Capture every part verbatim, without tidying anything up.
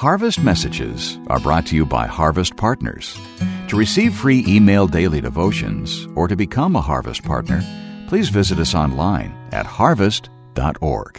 Harvest Messages are brought to you by Harvest Partners. To receive free email daily devotions or to become a Harvest Partner, please visit us online at harvest dot org.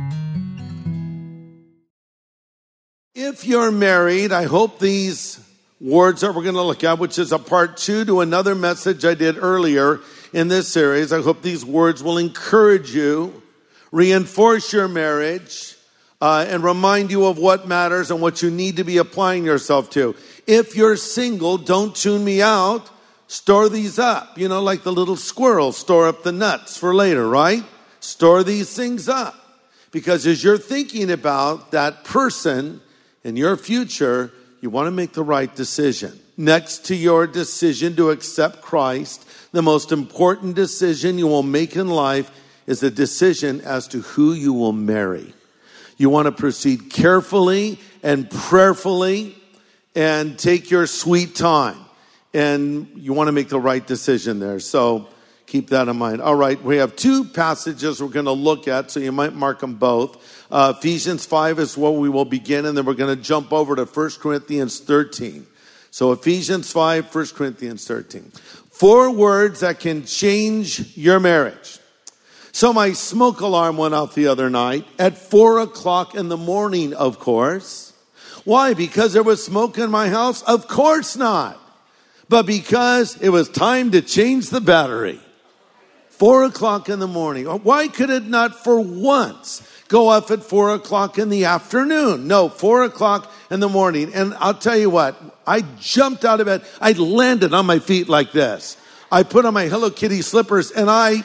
If you're married, I hope these words that we're going to look at, which is a part two to another message I did earlier in this series, I hope these words will encourage you, reinforce your marriage, uh, and remind you of what matters and what you need to be applying yourself to. If you're single, don't tune me out. Store these up. You know, like the little squirrel, store up the nuts for later, right? Store these things up. Because as you're thinking about that person in your future, you want to make the right decision. Next to your decision to accept Christ, the most important decision you will make in life is a decision as to who you will marry. You want to proceed carefully and prayerfully and take your sweet time. And you want to make the right decision there. So keep that in mind. All right, we have two passages we're going to look at, so you might mark them both. Uh, Ephesians five is where we will begin, and then we're going to jump over to First Corinthians thirteen. So Ephesians five, First Corinthians thirteen. Four words that can change your marriage. So my smoke alarm went off the other night at four o'clock in the morning, of course. Why? Because there was smoke in my house? Of course not. But because it was time to change the battery. Four o'clock in the morning. Why could it not for once go off at four o'clock in the afternoon? No, four o'clock in the morning. And I'll tell you what, I jumped out of bed. I landed on my feet like this. I put on my Hello Kitty slippers and I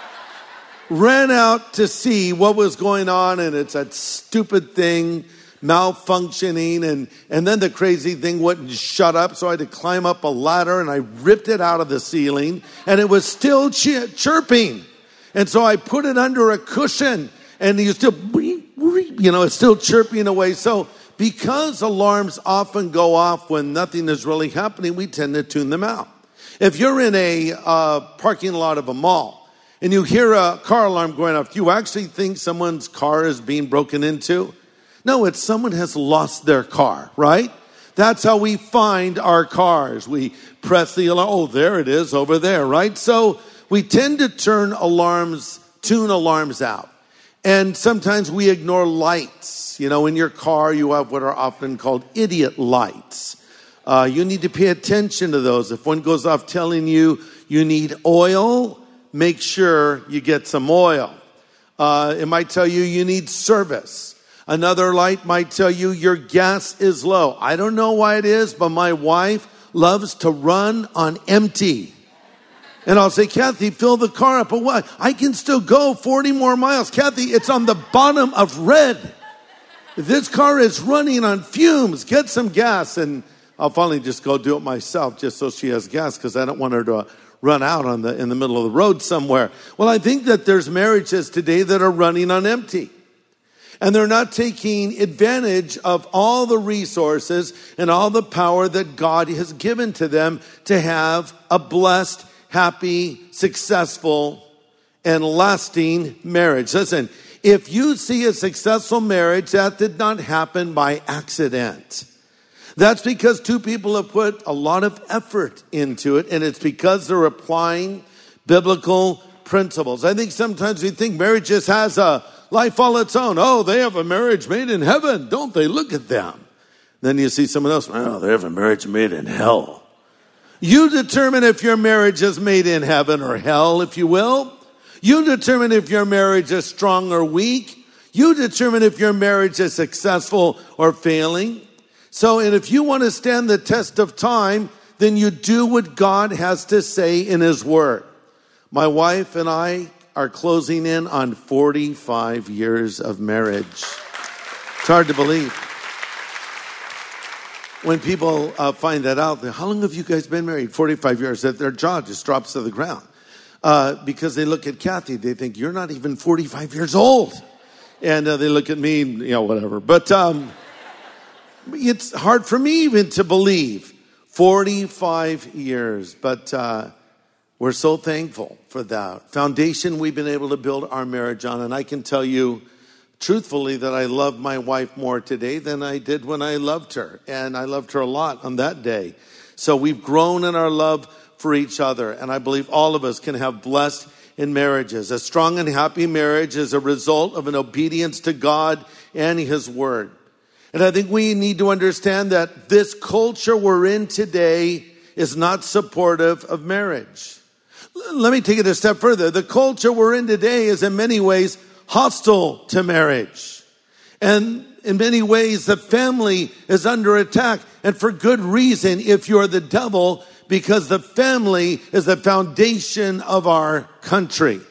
ran out to see what was going on. And it's that stupid thing malfunctioning. And, and then the crazy thing wouldn't shut up. So I had to climb up a ladder and I ripped it out of the ceiling. And it was still ch- chirping. And so I put it under a cushion. And you still, you know, it's still chirping away. So because alarms often go off when nothing is really happening, we tend to tune them out. If you're in a uh, parking lot of a mall and you hear a car alarm going off, do you actually think someone's car is being broken into? No, it's someone has lost their car, right? That's how we find our cars. We press the alarm. Oh, there it is over there, right? So we tend to turn alarms, tune alarms out. And sometimes we ignore lights. You know, in your car, you have what are often called idiot lights. Uh, you need to pay attention to those. If one goes off telling you you need oil, make sure you get some oil. Uh, it might tell you you need service. Another light might tell you your gas is low. I don't know why it is, but my wife loves to run on empty. And I'll say, Kathy, fill the car up. But what? I can still go forty more miles. Kathy, it's on the bottom of red. This car is running on fumes. Get some gas. And I'll finally just go do it myself just so she has gas because I don't want her to run out on the in the middle of the road somewhere. Well, I think that there's marriages today that are running on empty. And they're not taking advantage of all the resources and all the power that God has given to them to have a blessed, happy, successful, and lasting marriage. Listen, if you see a successful marriage, that did not happen by accident. That's because two people have put a lot of effort into it, and it's because they're applying biblical principles. I think sometimes we think marriage just has a life all its own. Oh, they have a marriage made in heaven, don't they? Look at them. Then you see someone else, oh, they have a marriage made in hell. You determine if your marriage is made in heaven or hell, if you will. You determine if your marriage is strong or weak. You determine if your marriage is successful or failing. So, and if you want to stand the test of time, then you do what God has to say in His Word. My wife and I are closing in on forty-five years of marriage. It's hard to believe. When people uh, find that out, how long have you guys been married? forty-five years. That their jaw just drops to the ground. Uh, because they look at Kathy, they think, you're not even forty-five years old. And uh, they look at me, you know, whatever. But um, it's hard for me even to believe. forty-five years. But uh, we're so thankful for that foundation we've been able to build our marriage on. And I can tell you, truthfully that I love my wife more today than I did when I loved her. And I loved her a lot on that day. So we've grown in our love for each other. And I believe all of us can have blessed in marriages. A strong and happy marriage is a result of an obedience to God and His Word. And I think we need to understand that this culture we're in today is not supportive of marriage. Let me take it a step further. The culture we're in today is in many ways hostile to marriage. And in many ways, the family is under attack. And for good reason if you're the devil, because the family is the foundation of our country.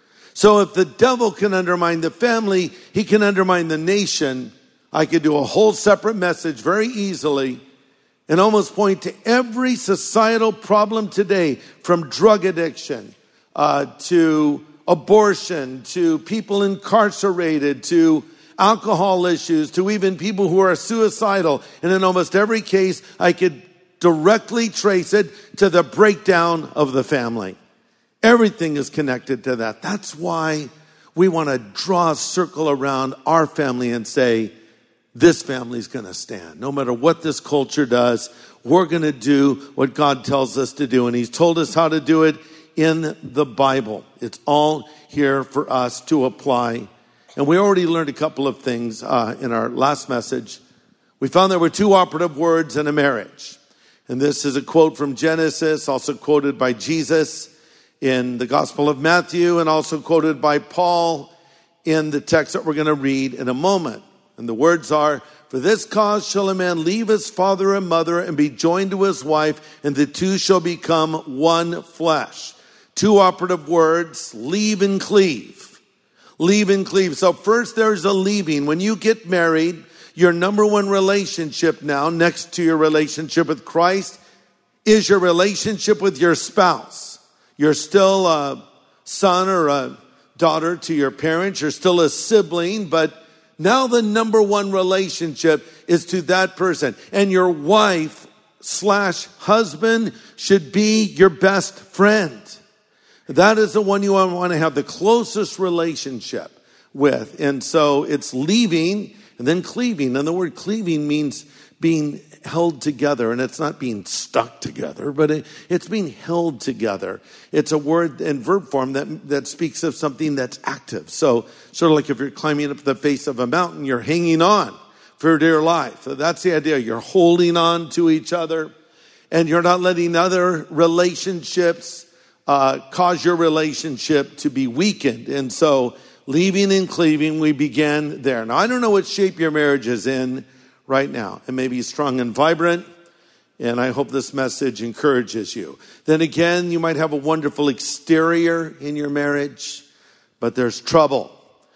So if the devil can undermine the family, he can undermine the nation. I could do a whole separate message very easily and almost point to every societal problem today, from drug addiction uh, to abortion, to people incarcerated, to alcohol issues, to even people who are suicidal. And in almost every case, I could directly trace it to the breakdown of the family. Everything is connected to that. That's why we want to draw a circle around our family and say, this family's going to stand. No matter what this culture does, we're going to do what God tells us to do. And He's told us how to do it in the Bible. It's all here for us to apply. And we already learned a couple of things uh, in our last message. We found there were two operative words in a marriage. And this is a quote from Genesis, also quoted by Jesus in the Gospel of Matthew, and also quoted by Paul in the text that we're going to read in a moment. And the words are, "For this cause shall a man leave his father and mother and be joined to his wife, and the two shall become one flesh." Two operative words, leave and cleave. Leave and cleave. So first there's a leaving. When you get married, your number one relationship now, next to your relationship with Christ, is your relationship with your spouse. You're still a son or a daughter to your parents. You're still a sibling, but now the number one relationship is to that person. And your wife slash husband should be your best friend. That is the one you want to have the closest relationship with. And so it's leaving and then cleaving. And the word cleaving means being held together. And it's not being stuck together, but it, it's being held together. It's a word in verb form that, that speaks of something that's active. So sort of like if you're climbing up the face of a mountain, you're hanging on for dear life. So that's the idea. You're holding on to each other, and you're not letting other relationships uh, cause your relationship to be weakened. And so leaving and cleaving, we began there. Now, I don't know what shape your marriage is in right now. It may be strong and vibrant, and I hope this message encourages you. Then again, you might have a wonderful exterior in your marriage, but there's trouble.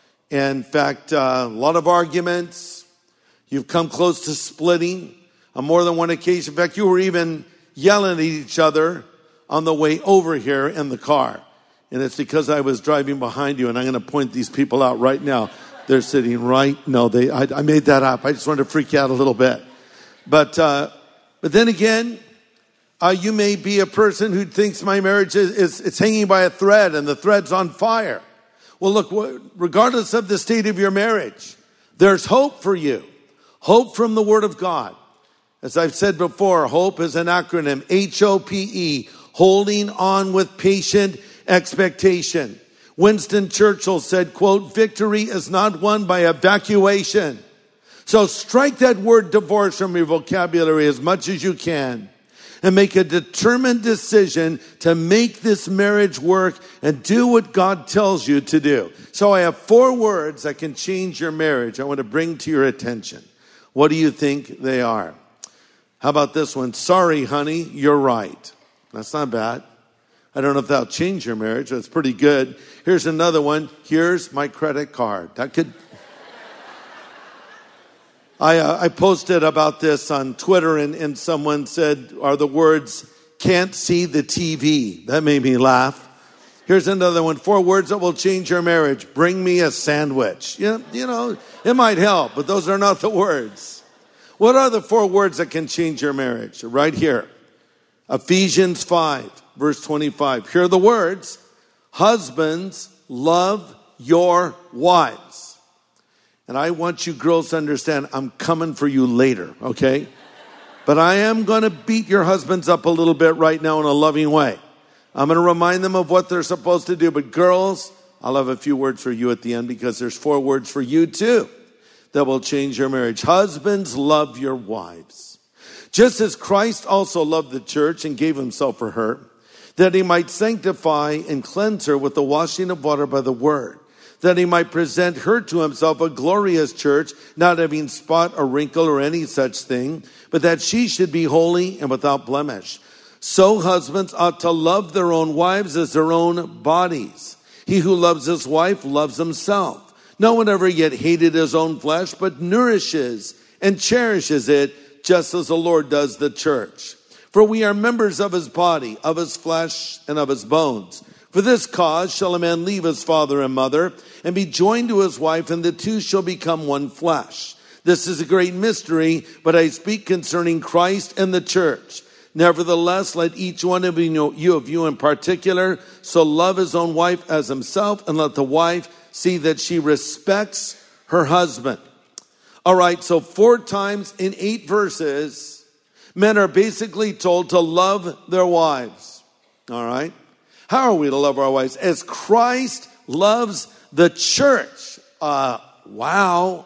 In fact, uh, a lot of arguments. You've come close to splitting on more than one occasion. In fact, you were even yelling at each other on the way over here in the car. And it's because I was driving behind you, and I'm going to point these people out right now. They're sitting right. No, they. I, I made that up. I just wanted to freak you out a little bit. But uh, but then again, uh, you may be a person who thinks my marriage is, is it's hanging by a thread, and the thread's on fire. Well, look, regardless of the state of your marriage, there's hope for you. Hope from the Word of God. As I've said before, hope is an acronym, H O P E, holding on with patient expectation. Winston Churchill said, quote, "Victory is not won by evacuation." So strike that word divorce from your vocabulary as much as you can and make a determined decision to make this marriage work and do what God tells you to do. So I have four words that can change your marriage I want to bring to your attention. What do you think they are? How about this one? Sorry, honey, you're right. That's not bad. I don't know if that'll change your marriage. That's pretty good. Here's another one. Here's my credit card. That could... I uh, I posted about this on Twitter, and, and someone said, are the words, can't see the T V. That made me laugh. Here's another one. Four words that will change your marriage. Bring me a sandwich. You, you know, it might help, but those are not the words. What are the four words that can change your marriage? Right here. Ephesians five, verse twenty-five. Here are the words. Husbands, love your wives. And I want you girls to understand, I'm coming for you later, okay? But I am going to beat your husbands up a little bit right now in a loving way. I'm going to remind them of what they're supposed to do. But girls, I'll have a few words for you at the end because there's four words for you too that will change your marriage. Husbands, love your wives. Just as Christ also loved the church and gave himself for her, that he might sanctify and cleanse her with the washing of water by the word, that he might present her to himself a glorious church, not having spot or wrinkle or any such thing, but that she should be holy and without blemish. So husbands ought to love their own wives as their own bodies. He who loves his wife loves himself. No one ever yet hated his own flesh, but nourishes and cherishes it, just as the Lord does the church. For we are members of his body, of his flesh, and of his bones. For this cause shall a man leave his father and mother, and be joined to his wife, and the two shall become one flesh. This is a great mystery, but I speak concerning Christ and the church. Nevertheless, let each one of you, know, you of you in particular, so love his own wife as himself, and let the wife see that she respects her husband. All right, so four times in eight verses, men are basically told to love their wives. All right? How are we to love our wives? As Christ loves the church. Uh, wow.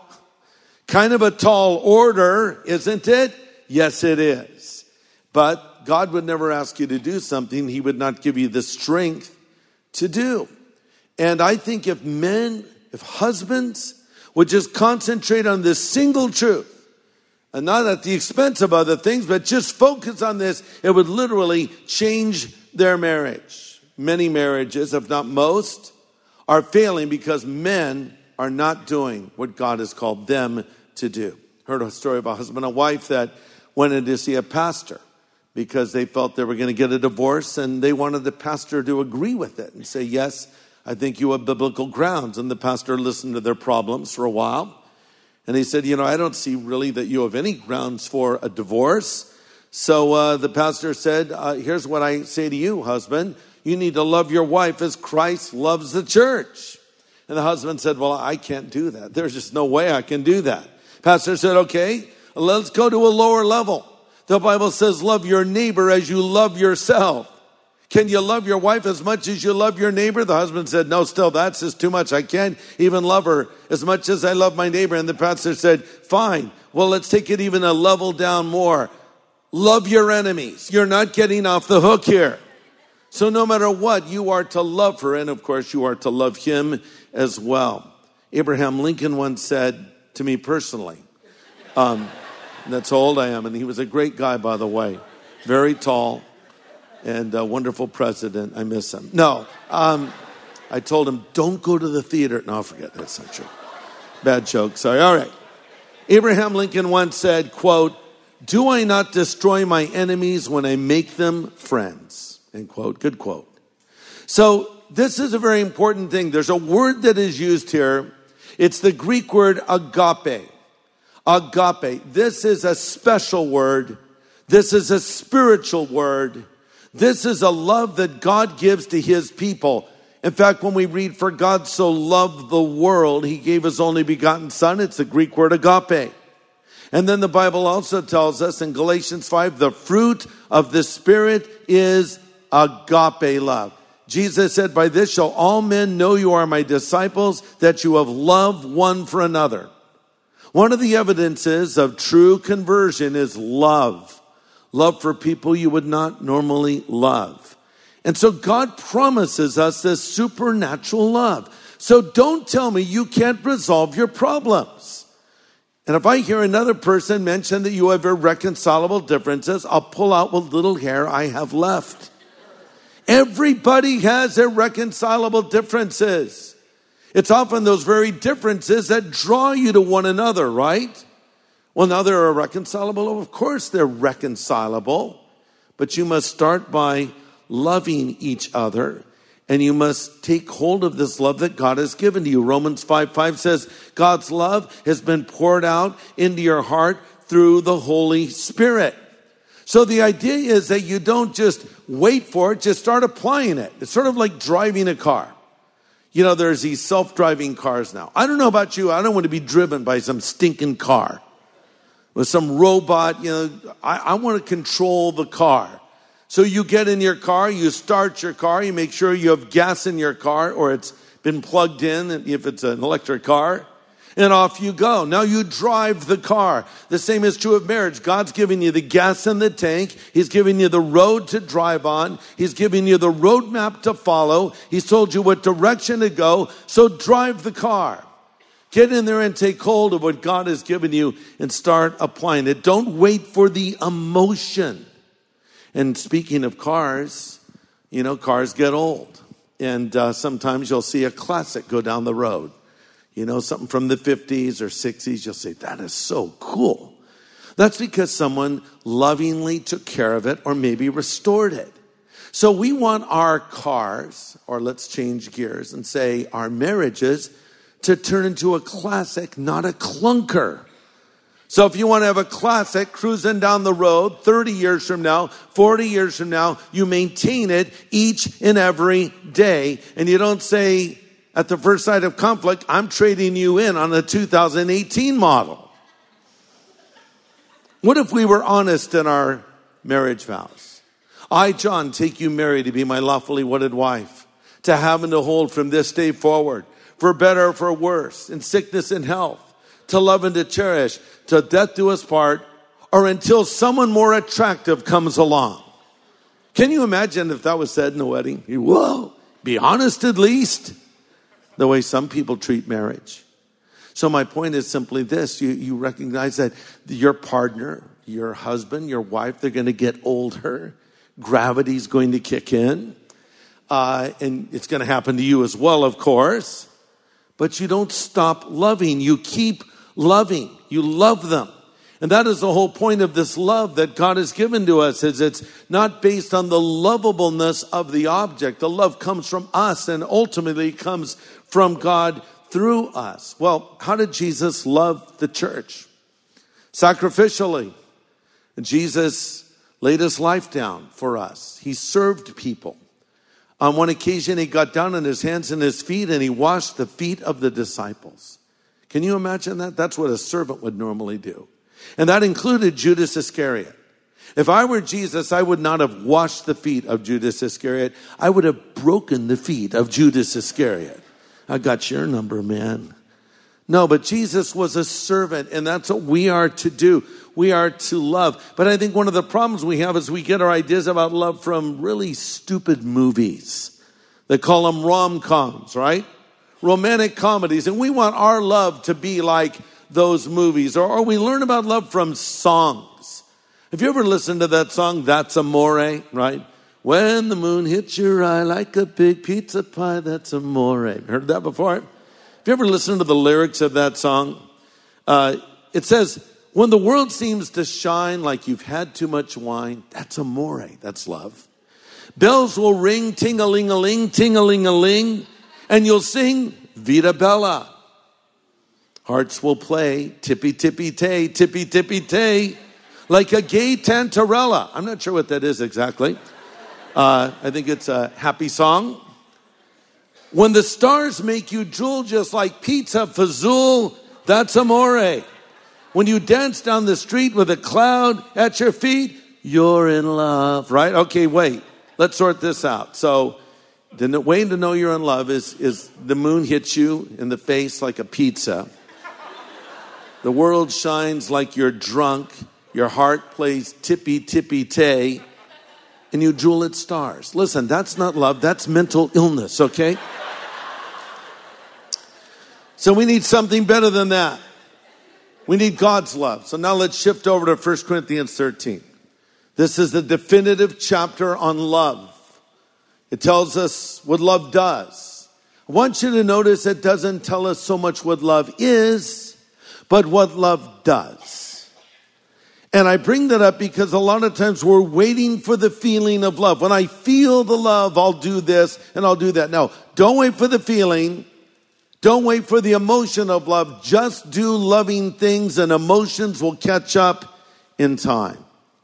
Kind of a tall order, isn't it? Yes, it is. But God would never ask you to do something he would not give you the strength to do. And I think if men, if husbands would just concentrate on this single truth, and not at the expense of other things, but just focus on this, it would literally change their marriage. Many marriages, if not most, are failing because men are not doing what God has called them to do. Heard a story about a husband and wife that went in to see a pastor because they felt they were going to get a divorce, and they wanted the pastor to agree with it and say, yes, I think you have biblical grounds. And the pastor listened to their problems for a while. And he said, you know, I don't see really that you have any grounds for a divorce. So uh, the pastor said, uh, here's what I say to you, husband. You need to love your wife as Christ loves the church. And the husband said, well, I can't do that. There's just no way I can do that. Pastor said, okay, let's go to a lower level. The Bible says, love your neighbor as you love yourself. Can you love your wife as much as you love your neighbor? The husband said, no, still, that's just too much. I can't even love her as much as I love my neighbor. And the pastor said, fine. Well, let's take it even a level down more. Love your enemies. You're not getting off the hook here. So no matter what, you are to love her. And of course, you are to love him as well. Abraham Lincoln once said to me personally, um, that's how old I am. And he was a great guy, by the way. Very tall. And a wonderful president. I miss him. No, um, I told him, don't go to the theater. No, I forget. That's not true. Bad joke. Sorry. All right. Abraham Lincoln once said, quote, do I not destroy my enemies when I make them friends? End quote. Good quote. So this is a very important thing. There's a word that is used here. It's the Greek word agape. Agape. This is a special word. This is a spiritual word. This is a love that God gives to his people. In fact, when we read, for God so loved the world, he gave his only begotten son. It's the Greek word agape. And then the Bible also tells us in Galatians five, the fruit of the Spirit is agape love. Jesus said, by this shall all men know you are my disciples, that you have love one for another. One of the evidences of true conversion is love. Love for people you would not normally love. And so God promises us this supernatural love. So don't tell me you can't resolve your problems. And if I hear another person mention that you have irreconcilable differences, I'll pull out what little hair I have left. Everybody has irreconcilable differences. It's often those very differences that draw you to one another, right? Well, now they're irreconcilable. Of course they're reconcilable. But you must start by loving each other. And you must take hold of this love that God has given to you. Romans five five says, God's love has been poured out into your heart through the Holy Spirit. So the idea is that you don't just wait for it, just start applying it. It's sort of like driving a car. You know, there's these self-driving cars now. I don't know about you. I don't want to be driven by some stinking car with some robot. You know, I, I want to control the car. So you get in your car, you start your car, you make sure you have gas in your car or it's been plugged in if it's an electric car. And off you go. Now you drive the car. The same is true of marriage. God's giving you the gas in the tank. He's giving you the road to drive on. He's giving you the roadmap to follow. He's told you what direction to go. So drive the car. Get in there and take hold of what God has given you and start applying it. Don't wait for the emotion. And speaking of cars, you know, cars get old. And uh, sometimes you'll see a classic go down the road. You know, something from the fifties or sixties, you'll say, that is so cool. That's because someone lovingly took care of it or maybe restored it. So we want our cars, or let's change gears and say our marriages, to turn into a classic, not a clunker. So if you want to have a classic cruising down the road thirty years from now, forty years from now, you maintain it each and every day. And you don't say, at the first sight of conflict, I'm trading you in on a two thousand eighteen model. What if we were honest in our marriage vows? I, John, take you, Mary, to be my lawfully wedded wife, to have and to hold from this day forward, for better or for worse, in sickness and health, to love and to cherish, till death do us part, or until someone more attractive comes along. Can you imagine if that was said in a wedding? Whoa, be honest at least. The way some people treat marriage. So my point is simply this. You, you recognize that your partner, your husband, your wife, they're going to get older. Gravity's going to kick in. Uh, and it's going to happen to you as well, of course. But you don't stop loving. You keep loving. You love them. And that is the whole point of this love that God has given to us, is it's not based on the lovableness of the object. The love comes from us and ultimately comes from God through us. Well, how did Jesus love the church? Sacrificially. Jesus laid his life down for us. He served people. On one occasion, he got down on his hands and his feet and he washed the feet of the disciples. Can you imagine that? That's what a servant would normally do. And that included Judas Iscariot. If I were Jesus, I would not have washed the feet of Judas Iscariot. I would have broken the feet of Judas Iscariot. I got your number, man. No, but Jesus was a servant, and that's what we are to do. We are to love. But I think one of the problems we have is we get our ideas about love from really stupid movies. They call them rom-coms, right? Romantic comedies. And we want our love to be like those movies. Or, or we learn about love from songs. Have you ever listened to that song, That's Amore, right? When the moon hits your eye like a big pizza pie, that's amore. Heard that before? Have you ever listened to the lyrics of that song? Uh, it says, when the world seems to shine like you've had too much wine, that's amore. That's love. Bells will ring, ting-a-ling-a-ling, ting-a-ling-a-ling, and you'll sing Vita Bella. Hearts will play tippy-tippy-tay, tippy-tippy-tay, like a gay tantarella. I'm not sure what that is exactly. Uh, I think it's a happy song. When the stars make you drool just like pizza fazool, that's amore. When you dance down the street with a cloud at your feet, you're in love, right? Okay, wait. Let's sort this out. So the way to know you're in love is, is the moon hits you in the face like a pizza. The world shines like you're drunk. Your heart plays tippy-tippy-tay. And you drool at stars. Listen, that's not love. That's mental illness, okay? So we need something better than that. We need God's love. So now let's shift over to First Corinthians thirteen. This is the definitive chapter on love. It tells us what love does. I want you to notice it doesn't tell us so much what love is, but what love does. And I bring that up because a lot of times we're waiting for the feeling of love. When I feel the love, I'll do this and I'll do that. No, don't wait for the feeling. Don't wait for the emotion of love. Just do loving things and emotions will catch up in time.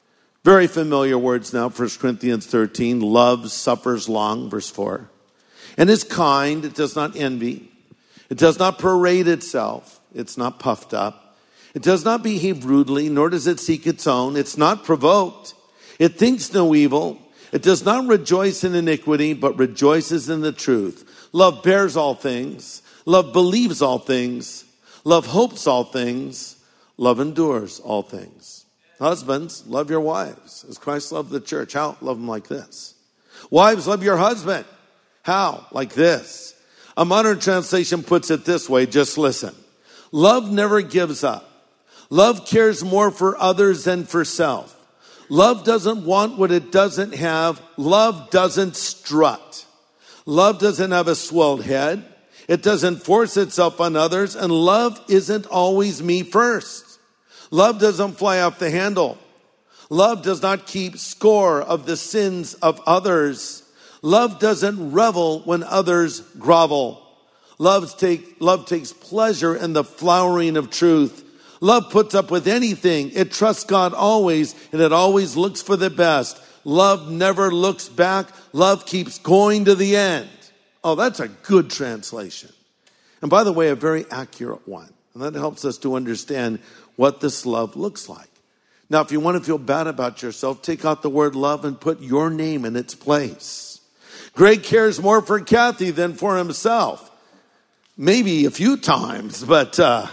Very familiar words now, First Corinthians thirteen. Love suffers long, verse four. and is kind. It does not envy. It does not parade itself. It's not puffed up. It does not behave rudely, nor does it seek its own. It's not provoked. It thinks no evil. It does not rejoice in iniquity, but rejoices in the truth. Love bears all things. Love believes all things. Love hopes all things. Love endures all things. Husbands, love your wives as Christ loved the church. How? Love them like this. Wives, love your husband. How? Like this. A modern translation puts it this way. Just listen. Love never gives up. Love cares more for others than for self. Love doesn't want what it doesn't have. Love doesn't strut. Love doesn't have a swelled head. It doesn't force itself on others. And love isn't always me first. Love doesn't fly off the handle. Love does not keep score of the sins of others. Love doesn't revel when others grovel. Love, take, love takes pleasure in the flowering of truth. Love puts up with anything. It trusts God always, and it always looks for the best. Love never looks back. Love keeps going to the end. Oh, that's a good translation. And by the way, a very accurate one. And that helps us to understand what this love looks like. Now, if you want to feel bad about yourself, take out the word love and put your name in its place. Greg cares more for Kathy than for himself. Maybe a few times, but uh,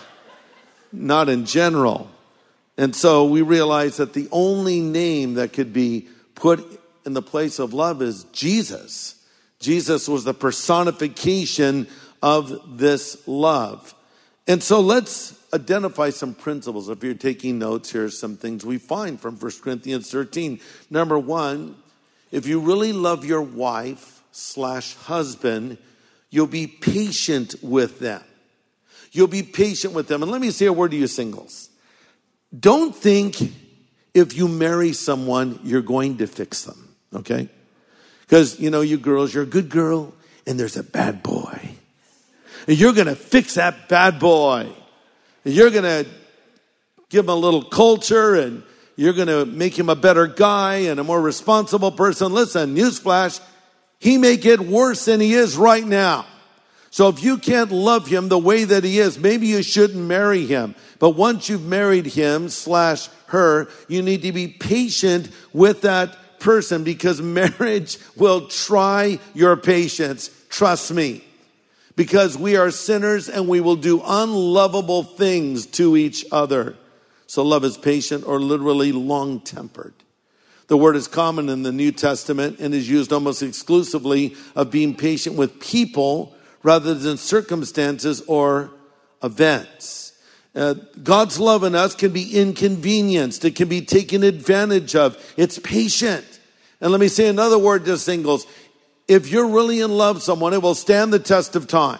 not in general. And so we realize that the only name that could be put in the place of love is Jesus. Jesus was the personification of this love. And so let's identify some principles. If you're taking notes, here's some things we find from First Corinthians thirteen. Number one, if you really love your wife slash husband, you'll be patient with them. You'll be patient with them. And let me say a word to you singles. Don't think if you marry someone, you're going to fix them, okay? Because, you know, you girls, you're a good girl, and there's a bad boy. And you're going to fix that bad boy. And you're going to give him a little culture, and you're going to make him a better guy and a more responsible person. Listen, newsflash, he may get worse than he is right now. So if you can't love him the way that he is, maybe you shouldn't marry him. But once you've married him slash her, you need to be patient with that person, because marriage will try your patience. Trust me. Because we are sinners and we will do unlovable things to each other. So love is patient, or literally long-tempered. The word is common in the New Testament and is used almost exclusively of being patient with people rather than circumstances or events. Uh, God's love in us can be inconvenienced. It can be taken advantage of. It's patient. And let me say another word to singles. If you're really in love with someone, it will stand the test of time.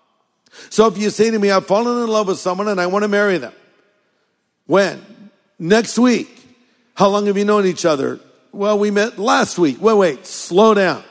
So if you say to me, I've fallen in love with someone and I want to marry them. When? Next week. How long have you known each other? Well, we met last week. Wait, wait, slow down.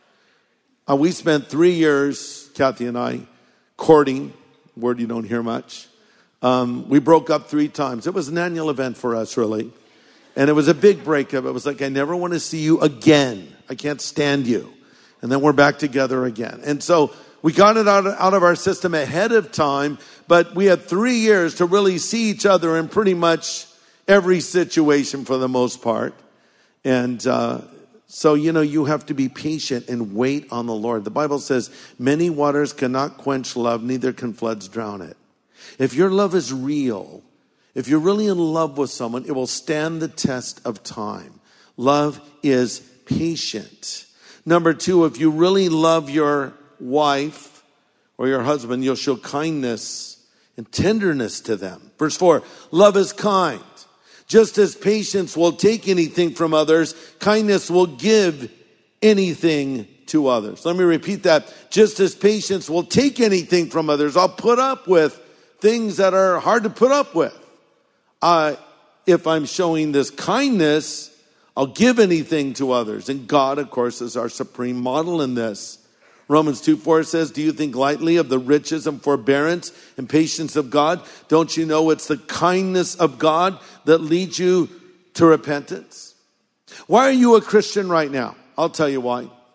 Uh, we spent three years, Kathy and I, courting, word you don't hear much. Um, we broke up three times. It was an annual event for us, really. And it was a big breakup. It was like, I never want to see you again. I can't stand you. And then we're back together again. And so we got it out of, out of our system ahead of time, but we had three years to really see each other in pretty much every situation for the most part. And uh, so, you know, you have to be patient and wait on the Lord. The Bible says, many waters cannot quench love, neither can floods drown it. If your love is real, if you're really in love with someone, it will stand the test of time. Love is patient. Number two, if you really love your wife or your husband, you'll show kindness and tenderness to them. Verse four, love is kind. Just as patience will take anything from others, kindness will give anything to others. Let me repeat that. Just as patience will take anything from others, I'll put up with things that are hard to put up with. Uh, if I'm showing this kindness, I'll give anything to others. And God, of course, is our supreme model in this. Romans two four says, do you think lightly of the riches and forbearance and patience of God? Don't you know it's the kindness of God that leads you to repentance? Why are you a Christian right now? I'll tell you why.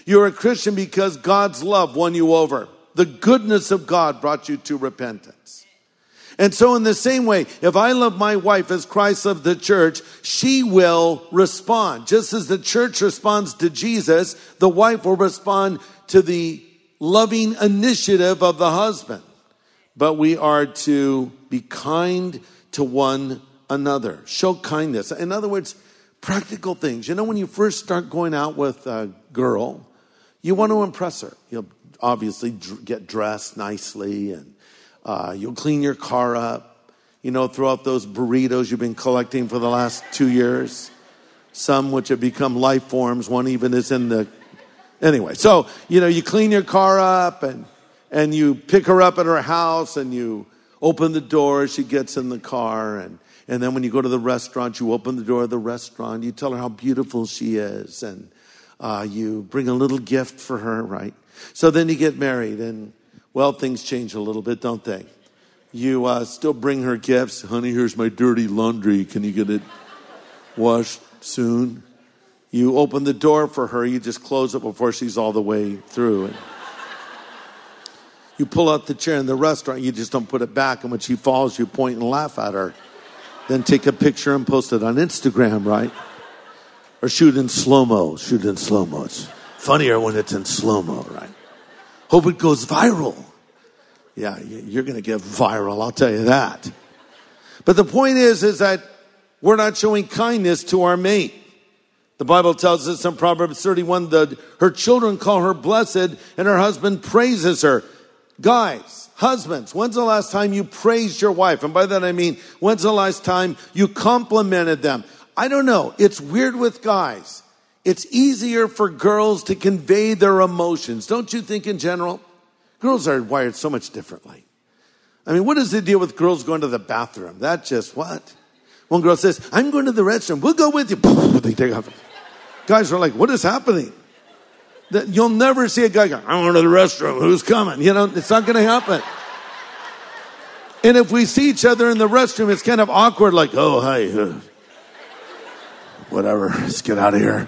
You're a Christian because God's love won you over. The goodness of God brought you to repentance. And so in the same way, if I love my wife as Christ loved the church, she will respond. Just as the church responds to Jesus, the wife will respond to the loving initiative of the husband. But we are to be kind to one another. Show kindness. In other words, practical things. You know, when you first start going out with a girl, you want to impress her. You'll obviously get dressed nicely, and uh, you'll clean your car up. You know, throw out those burritos you've been collecting for the last two years. Some which have become life forms. One even is in the... Anyway, so, you know, you clean your car up, and and you pick her up at her house, and you open the door. She gets in the car, and And then when you go to the restaurant, you open the door of the restaurant. You tell her how beautiful she is. And uh, you bring a little gift for her, right? So then you get married. And, well, things change a little bit, don't they? You uh, still bring her gifts. Honey, here's my dirty laundry. Can you get it washed soon? You open the door for her. You just close it before she's all the way through. And you pull out the chair in the restaurant. You just don't put it back. And when she falls, you point and laugh at her. Then take a picture and post it on Instagram, right? Or shoot in slow-mo. Shoot in slow-mo. It's funnier when it's in slow-mo, right? Hope it goes viral. Yeah, you're going to get viral, I'll tell you that. But the point is, is that we're not showing kindness to our mate. The Bible tells us in Proverbs thirty-one that her children call her blessed and her husband praises her. Guys, husbands, when's the last time you praised your wife? And by that I mean, when's the last time you complimented them? I don't know. It's weird with guys. It's easier for girls to convey their emotions. Don't you think in general? Girls are wired so much differently. I mean, what is the deal with girls going to the bathroom? That just what? One girl says, I'm going to the restroom. We'll go with you. They take off. Guys are like, what is happening? You'll never see a guy go, I'm going to the restroom. Who's coming? You know, it's not going to happen. And if we see each other in the restroom, it's kind of awkward, like, oh, hi. Uh, whatever. Let's get out of here.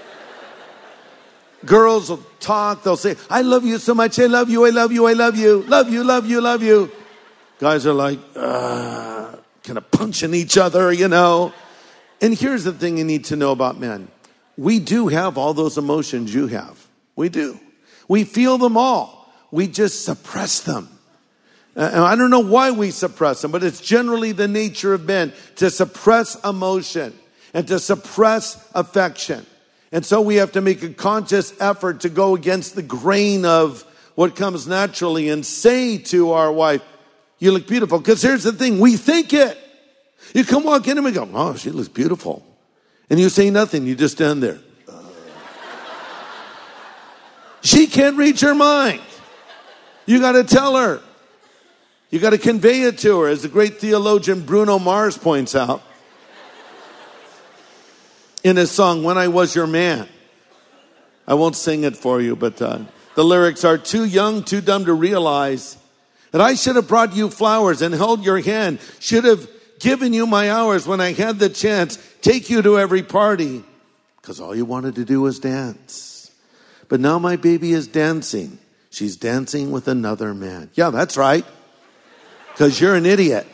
Girls will talk. They'll say, I love you so much. I love you. I love you. I love you. Love you. Love you. Love you. Guys are like, uh, kind of punching each other, you know. And here's the thing you need to know about men. We do have all those emotions you have. We do. We feel them all. We just suppress them. And I don't know why we suppress them, but it's generally the nature of men to suppress emotion and to suppress affection. And so we have to make a conscious effort to go against the grain of what comes naturally and say to our wife, you look beautiful. Because here's the thing, we think it. You come walk in and we go, oh, she looks beautiful. And you say nothing, you just stand there. Uh. She can't reach her mind. You got to tell her. You got to convey it to her, as the great theologian Bruno Mars points out in his song, When I Was Your Man. I won't sing it for you, but uh, the lyrics are, too young, too dumb to realize that I should have brought you flowers and held your hand, should have given you my hours when I had the chance, take you to every party, because all you wanted to do was dance. But now my baby is dancing. She's dancing with another man. Yeah, that's right. Because you're an idiot.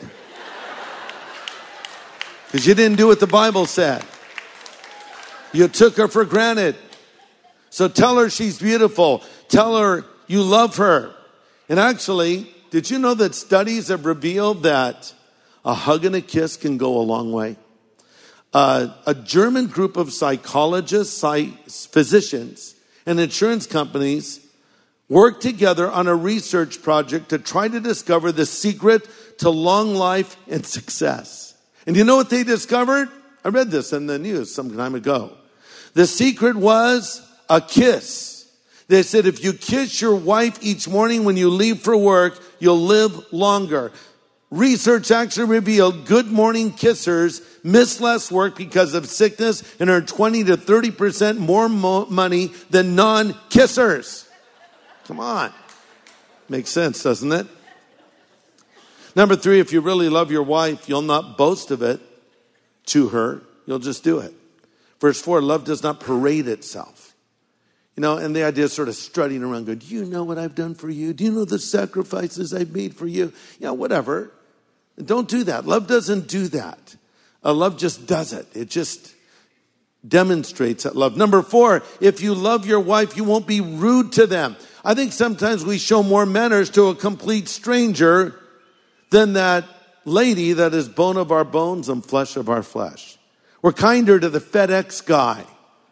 Because you didn't do what the Bible said. You took her for granted. So tell her she's beautiful. Tell her you love her. And actually, did you know that studies have revealed that a hug and a kiss can go a long way? Uh, a German group of psychologists, psych- physicians, and insurance companies worked together on a research project to try to discover the secret to long life and success. And you know what they discovered? I read this in the news some time ago. The secret was a kiss. They said if you kiss your wife each morning when you leave for work, you'll live longer. Research actually revealed good morning kissers miss less work because of sickness and earn twenty to thirty percent more mo- money than non-kissers. Come on. Makes sense, doesn't it? Number three, if you really love your wife, you'll not boast of it to her. You'll just do it. Verse four, love does not parade itself. You know, and the idea is sort of strutting around going, do you know what I've done for you? Do you know the sacrifices I've made for you? Yeah, whatever. Don't do that. Love doesn't do that. Uh, love just does it. It just demonstrates that love. Number four, if you love your wife, you won't be rude to them. I think sometimes we show more manners to a complete stranger than that lady that is bone of our bones and flesh of our flesh. We're kinder to the FedEx guy,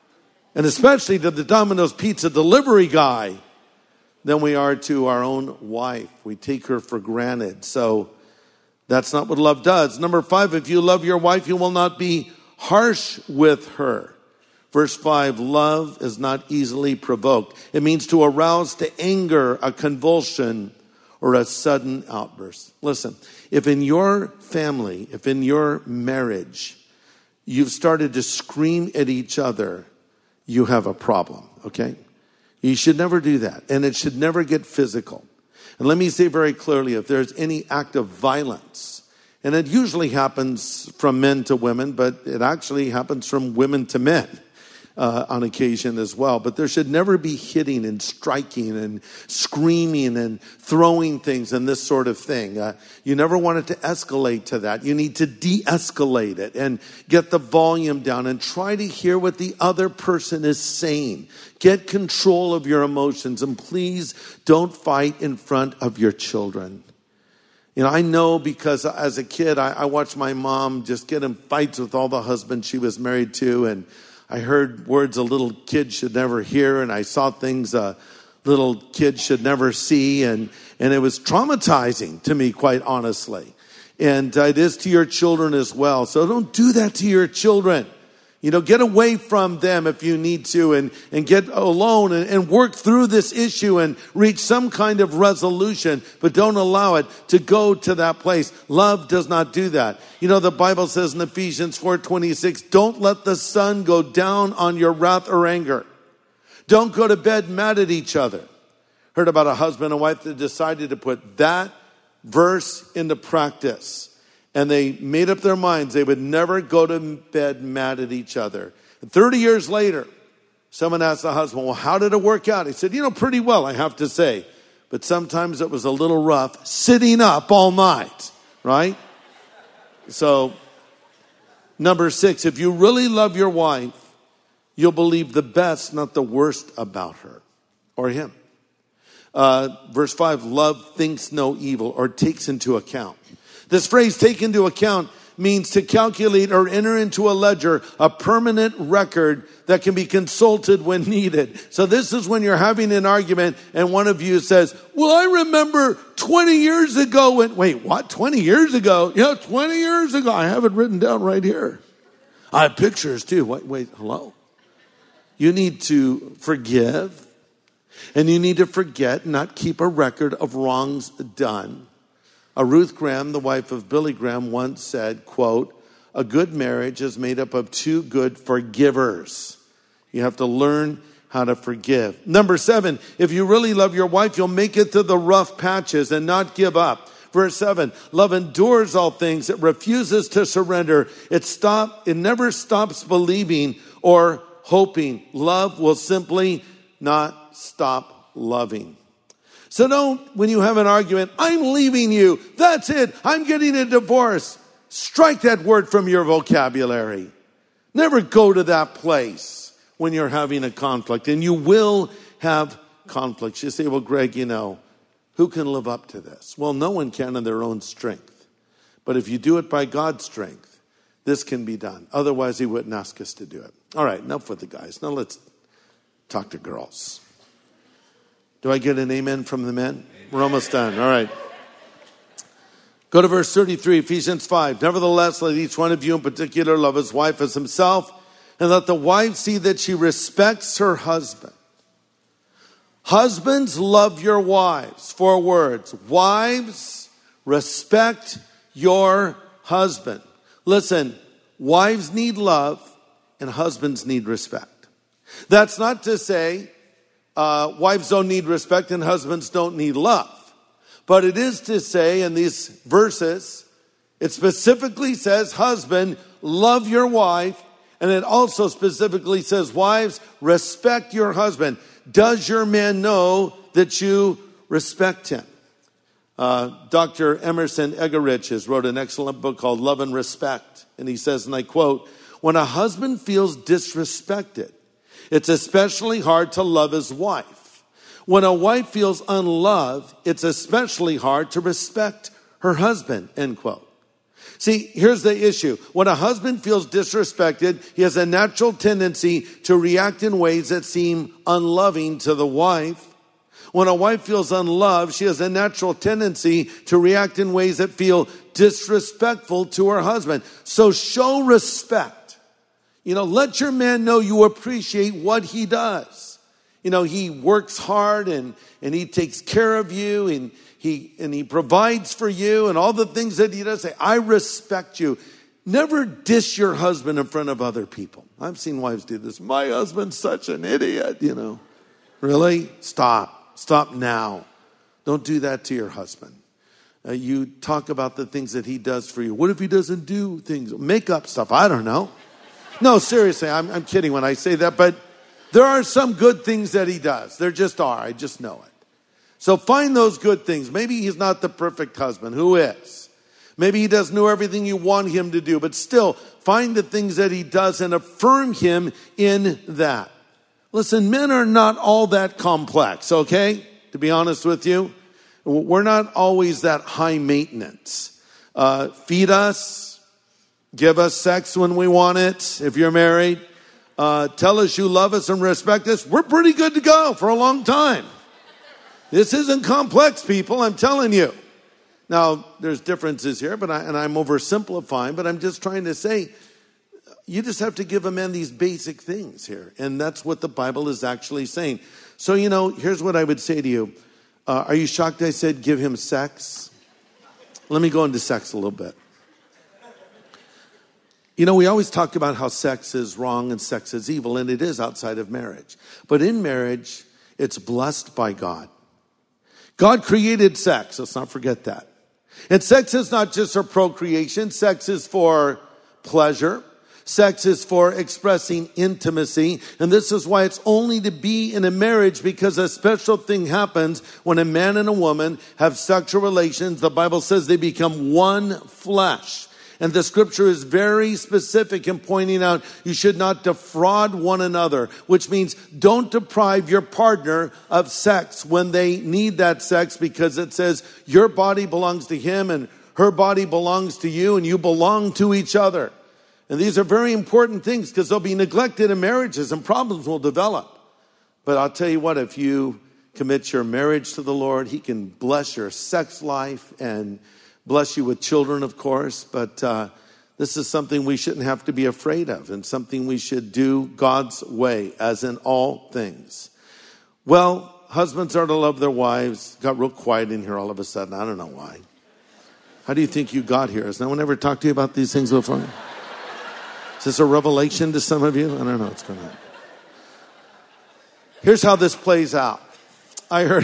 and especially to the Domino's pizza delivery guy, than we are to our own wife. We take her for granted. So that's not what love does. Number five, if you love your wife, you will not be harsh with her. Verse five, love is not easily provoked. It means to arouse to anger, a convulsion, or a sudden outburst. Listen, if in your family, if in your marriage, you've started to scream at each other, you have a problem, okay? You should never do that, and it should never get physical. And let me say very clearly, if there's any act of violence, and it usually happens from men to women, but it actually happens from women to men uh, on occasion as well. But there should never be hitting and striking and screaming and throwing things and this sort of thing. Uh, you never want it to escalate to that. You need to de-escalate it and get the volume down and try to hear what the other person is saying. Get control of your emotions, and please don't fight in front of your children. You know, I know because as a kid, I, I watched my mom just get in fights with all the husbands she was married to, and I heard words a little kid should never hear, and I saw things a little kid should never see, and, and it was traumatizing to me, quite honestly. And uh, it is to your children as well. So don't do that to your children. You know, get away from them if you need to, and, and get alone and, and work through this issue and reach some kind of resolution, but don't allow it to go to that place. Love does not do that. You know, the Bible says in Ephesians four twenty-six, don't let the sun go down on your wrath or anger. Don't go to bed mad at each other. Heard about a husband and wife that decided to put that verse into practice. And they made up their minds they would never go to bed mad at each other. And thirty years later, someone asked the husband, well, how did it work out? He said, you know, pretty well, I have to say. But sometimes it was a little rough sitting up all night, right? So, number six, if you really love your wife, you'll believe the best, not the worst about her or him. Uh, verse five, love thinks no evil or takes into account. This phrase, take into account, means to calculate or enter into a ledger, a permanent record that can be consulted when needed. So this is when you're having an argument and one of you says, well, I remember twenty years ago when, wait, what, twenty years ago? Yeah, twenty years ago. I have it written down right here. I have pictures too. Wait, wait, hello? You need to forgive, and you need to forget, not keep a record of wrongs done. Uh, Ruth Graham, the wife of Billy Graham, once said, quote, a good marriage is made up of two good forgivers. You have to learn how to forgive. Number seven, if you really love your wife, you'll make it through the rough patches and not give up. Verse seven, love endures all things. It refuses to surrender. It stop, it never stops believing or hoping. Love will simply not stop loving. So don't, when you have an argument, I'm leaving you. That's it. I'm getting a divorce. Strike that word from your vocabulary. Never go to that place when you're having a conflict. And you will have conflicts. You say, well, Greg, you know, who can live up to this? Well, no one can in their own strength. But if you do it by God's strength, this can be done. Otherwise, he wouldn't ask us to do it. All right, enough with the guys. Now let's talk to girls. Do I get an amen from the men? Amen. We're almost done. All right. Go to verse thirty-three, Ephesians five. Nevertheless, let each one of you in particular love his wife as himself, and let the wife see that she respects her husband. Husbands, love your wives. Four words. Wives, respect your husband. Listen, wives need love and husbands need respect. That's not to say Uh, wives don't need respect and husbands don't need love. But it is to say in these verses, it specifically says, husband, love your wife. And it also specifically says, wives, respect your husband. Does your man know that you respect him? Uh, Doctor Emerson Eggerichs has wrote an excellent book called Love and Respect. And he says, and I quote, when a husband feels disrespected, it's especially hard to love his wife. When a wife feels unloved, it's especially hard to respect her husband, end quote. See, here's the issue. When a husband feels disrespected, he has a natural tendency to react in ways that seem unloving to the wife. When a wife feels unloved, she has a natural tendency to react in ways that feel disrespectful to her husband. So show respect. You know, let your man know you appreciate what he does. You know, he works hard and, and he takes care of you and he, and he provides for you and all the things that he does. Say, I respect you. Never dish your husband in front of other people. I've seen wives do this. My husband's such an idiot, you know. Really? Stop. Stop now. Don't do that to your husband. Uh, you talk about the things that he does for you. What if he doesn't do things? Make up stuff. I don't know. No, seriously, I'm, I'm kidding when I say that. But there are some good things that he does. There just are. I just know it. So find those good things. Maybe he's not the perfect husband. Who is? Maybe he doesn't do everything you want him to do. But still, find the things that he does and affirm him in that. Listen, men are not all that complex, okay? To be honest with you, we're not always that high maintenance. Uh, feed us, give us sex when we want it, if you're married. Uh, tell us you love us and respect us. We're pretty good to go for a long time. This isn't complex, people, I'm telling you. Now, there's differences here, but I, and I'm oversimplifying, but I'm just trying to say, you just have to give a man these basic things here. And that's what the Bible is actually saying. So, you know, here's what I would say to you. Uh, are you shocked I said give him sex? Let me go into sex a little bit. You know, we always talk about how sex is wrong and sex is evil, and it is outside of marriage. But in marriage, it's blessed by God. God created sex. Let's not forget that. And sex is not just for procreation. Sex is for pleasure. Sex is for expressing intimacy. And this is why it's only to be in a marriage, because a special thing happens when a man and a woman have sexual relations. The Bible says they become one flesh. And the scripture is very specific in pointing out you should not defraud one another, which means don't deprive your partner of sex when they need that sex, because it says your body belongs to him and her body belongs to you and you belong to each other. And these are very important things because they'll be neglected in marriages and problems will develop. But I'll tell you what, if you commit your marriage to the Lord, he can bless your sex life and bless you with children, of course. But uh, this is something we shouldn't have to be afraid of and something we should do God's way, as in all things. Well, husbands are to love their wives. Got real quiet in here all of a sudden. I don't know why. How do you think you got here? Has no one ever talked to you about these things before? Is this a revelation to some of you? I don't know what's going on. Here's how this plays out. I heard...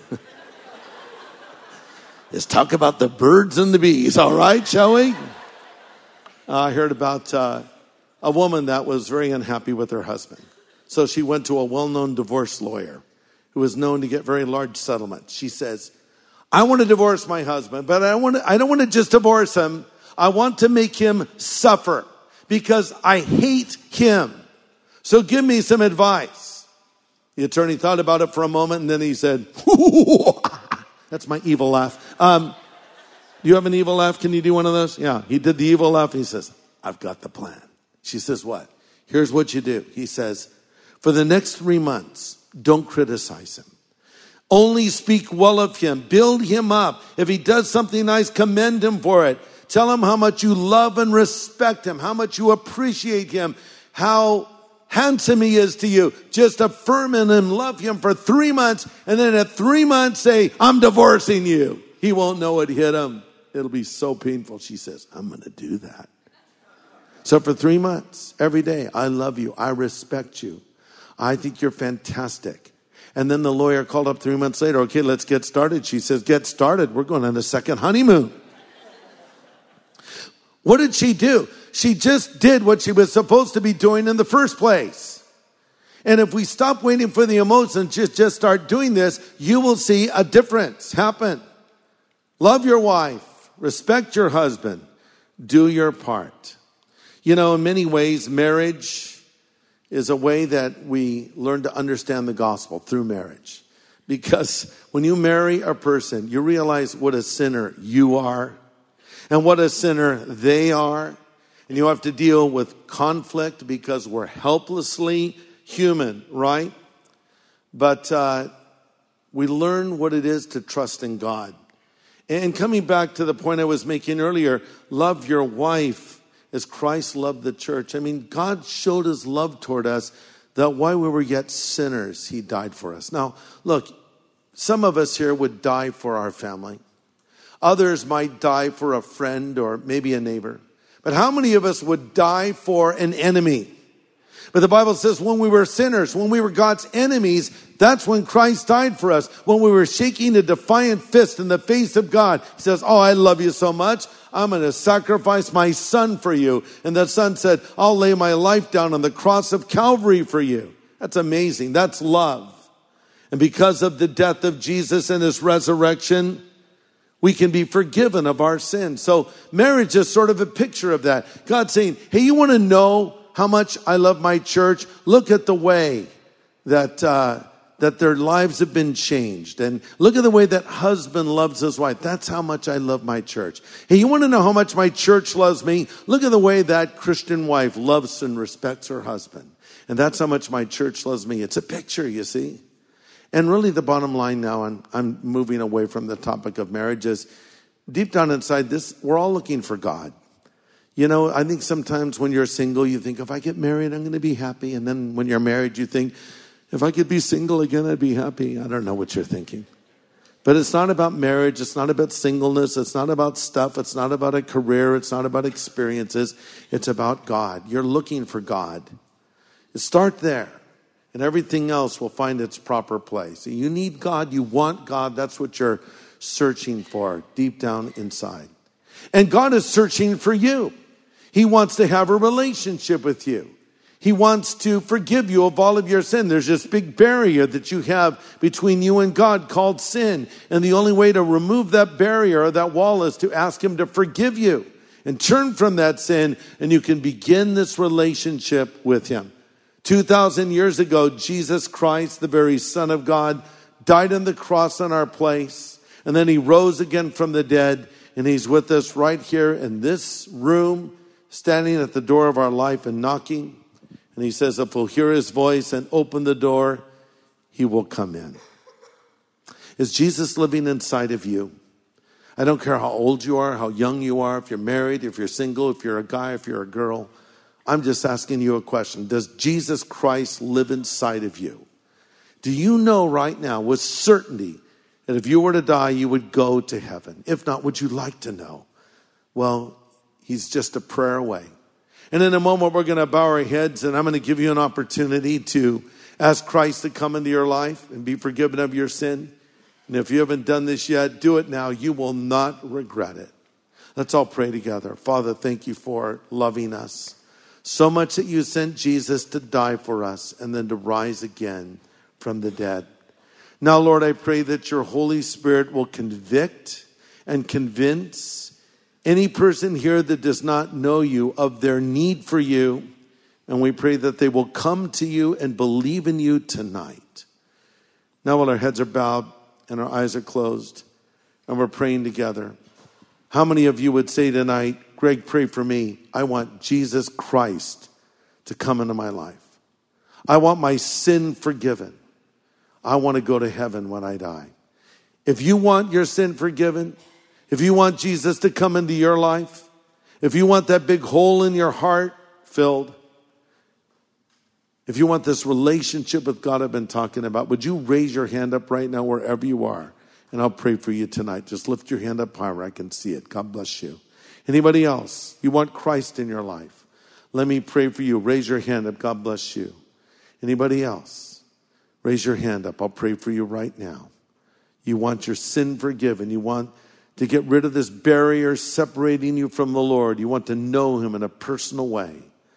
Let's talk about the birds and the bees, all right, shall we? Uh, I heard about uh, a woman that was very unhappy with her husband. So she went to a well-known divorce lawyer who was known to get very large settlements. She says, I want to divorce my husband, but I, want to, I don't want to just divorce him. I want to make him suffer because I hate him. So give me some advice. The attorney thought about it for a moment, and then he said, that's my evil laugh. Um, do you have an evil laugh? Can you do one of those? Yeah, he did the evil laugh. He says, I've got the plan. She says, what? Here's what you do. He says, for the next three months, don't criticize him. Only speak well of him. Build him up. If he does something nice, commend him for it. Tell him how much you love and respect him, how much you appreciate him, how handsome he is to you. Just affirm in him, love him for three months, and then at three months say, I'm divorcing you. He won't know it hit him. It'll be so painful. She says, I'm going to do that. So for three months, every day, I love you. I respect you. I think you're fantastic. And then the lawyer called up three months later. Okay, let's get started. She says, get started. We're going on a second honeymoon. What did she do? She just did what she was supposed to be doing in the first place. And if we stop waiting for the emotions, just, just start doing this, you will see a difference happen. Love your wife. Respect your husband. Do your part. You know, in many ways, marriage is a way that we learn to understand the gospel through marriage. Because when you marry a person, you realize what a sinner you are and what a sinner they are. And you have to deal with conflict because we're helplessly human, right? But uh, we learn what it is to trust in God. And coming back to the point I was making earlier, love your wife as Christ loved the church. I mean, God showed his love toward us that while we were yet sinners, he died for us. Now, look, some of us here would die for our family. Others might die for a friend or maybe a neighbor. But how many of us would die for an enemy? But the Bible says when we were sinners, when we were God's enemies, that's when Christ died for us. When we were shaking a defiant fist in the face of God, he says, oh, I love you so much. I'm going to sacrifice my son for you. And the son said, I'll lay my life down on the cross of Calvary for you. That's amazing. That's love. And because of the death of Jesus and his resurrection, we can be forgiven of our sins. So marriage is sort of a picture of that. God's saying, hey, you want to know how much I love my church? Look at the way that uh, that their lives have been changed. And look at the way that husband loves his wife. That's how much I love my church. Hey, you want to know how much my church loves me? Look at the way that Christian wife loves and respects her husband. And that's how much my church loves me. It's a picture, you see. And really the bottom line now, and I'm moving away from the topic of marriage, is deep down inside this, we're all looking for God. You know, I think sometimes when you're single, you think, if I get married, I'm going to be happy. And then when you're married, you think, if I could be single again, I'd be happy. I don't know what you're thinking. But it's not about marriage. It's not about singleness. It's not about stuff. It's not about a career. It's not about experiences. It's about God. You're looking for God. Start there. And everything else will find its proper place. You need God. You want God. That's what you're searching for deep down inside. And God is searching for you. He wants to have a relationship with you. He wants to forgive you of all of your sin. There's this big barrier that you have between you and God called sin. And the only way to remove that barrier or that wall is to ask him to forgive you and turn from that sin, and you can begin this relationship with him. Two thousand years ago, Jesus Christ, the very Son of God, died on the cross in our place. And then he rose again from the dead. And he's with us right here in this room, standing at the door of our life and knocking. And he says, if we'll hear his voice and open the door, he will come in. Is Jesus living inside of you? I don't care how old you are, how young you are, if you're married, if you're single, if you're a guy, if you're a girl. I'm just asking you a question. Does Jesus Christ live inside of you? Do you know right now with certainty that if you were to die, you would go to heaven? If not, would you like to know? Well, he's just a prayer away. And in a moment, we're going to bow our heads, and I'm going to give you an opportunity to ask Christ to come into your life and be forgiven of your sin. And if you haven't done this yet, do it now. You will not regret it. Let's all pray together. Father, thank you for loving us so much that you sent Jesus to die for us and then to rise again from the dead. Now, Lord, I pray that your Holy Spirit will convict and convince any person here that does not know you of their need for you. And we pray that they will come to you and believe in you tonight. Now, while our heads are bowed and our eyes are closed and we're praying together, how many of you would say tonight, Greg, pray for me. I want Jesus Christ to come into my life. I want my sin forgiven. I want to go to heaven when I die. If you want your sin forgiven, if you want Jesus to come into your life, if you want that big hole in your heart filled, if you want this relationship with God I've been talking about, would you raise your hand up right now wherever you are? And I'll pray for you tonight. Just lift your hand up higher. I can see it. God bless you. Anybody else? You want Christ in your life? Let me pray for you. Raise your hand up. God bless you. Anybody else? Raise your hand up. I'll pray for you right now. You want your sin forgiven. You want to get rid of this barrier separating you from the Lord. You want to know him in a personal way.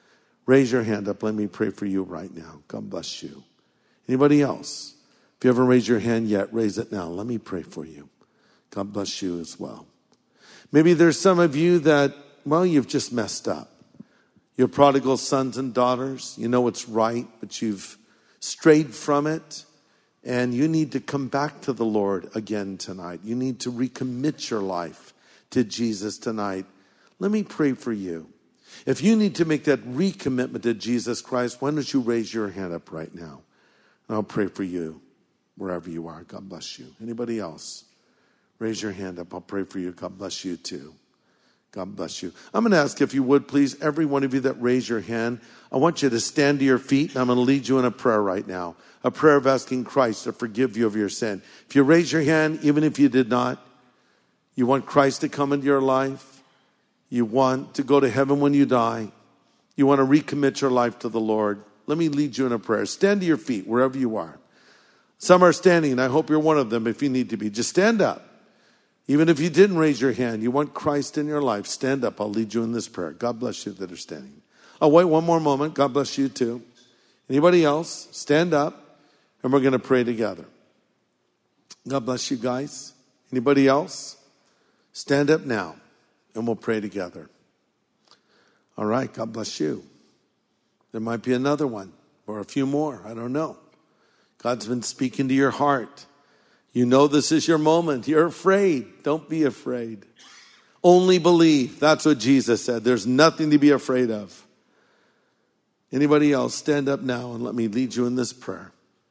Raise your hand up. Let me pray for you right now. God bless you. Anybody else? If you haven't raised your hand yet, raise it now. Let me pray for you. God bless you as well. Maybe there's some of you that, well, you've just messed up. You're prodigal sons and daughters. You know what's right, but you've strayed from it. And you need to come back to the Lord again tonight. You need to recommit your life to Jesus tonight. Let me pray for you. If you need to make that recommitment to Jesus Christ, why don't you raise your hand up right now? And I'll pray for you wherever you are. God bless you. Anybody else? Raise your hand up. I'll pray for you. God bless you too. God bless you. I'm going to ask if you would, please, every one of you that raise your hand, I want you to stand to your feet, and I'm going to lead you in a prayer right now, a prayer of asking Christ to forgive you of your sin. If you raise your hand, even if you did not, you want Christ to come into your life, you want to go to heaven when you die, you want to recommit your life to the Lord, let me lead you in a prayer. Stand to your feet wherever you are. Some are standing, and I hope you're one of them if you need to be. Just stand up. Even if you didn't raise your hand, you want Christ in your life, stand up. I'll lead you in this prayer. God bless you that are standing. Oh, wait one more moment. God bless you too. Anybody else? Stand up, and we're going to pray together. God bless you guys. Anybody else? Stand up now, and we'll pray together. All right, God bless you. There might be another one or a few more. I don't know. God's been speaking to your heart. You know this is your moment. You're afraid. Don't be afraid. Only believe. That's what Jesus said. There's nothing to be afraid of. Anybody else? Stand up now and let me lead you in this prayer.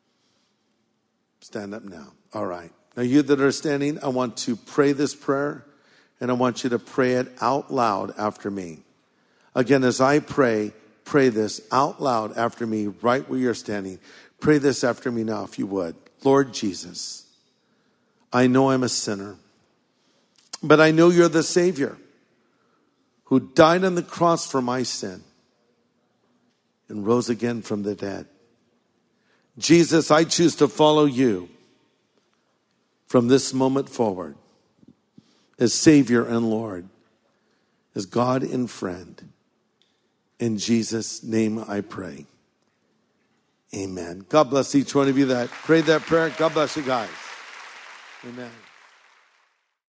Stand up now. All right. Now you that are standing, I want to pray this prayer, and I want you to pray it out loud after me. Again, as I pray, pray this out loud after me, right where you're standing. Pray this after me now, if you would. Lord Jesus, I know I'm a sinner, but I know you're the Savior who died on the cross for my sin and rose again from the dead. Jesus, I choose to follow you from this moment forward as Savior and Lord, as God and friend. In Jesus' name I pray. Amen. God bless each one of you that prayed that prayer. God bless you guys. Amen.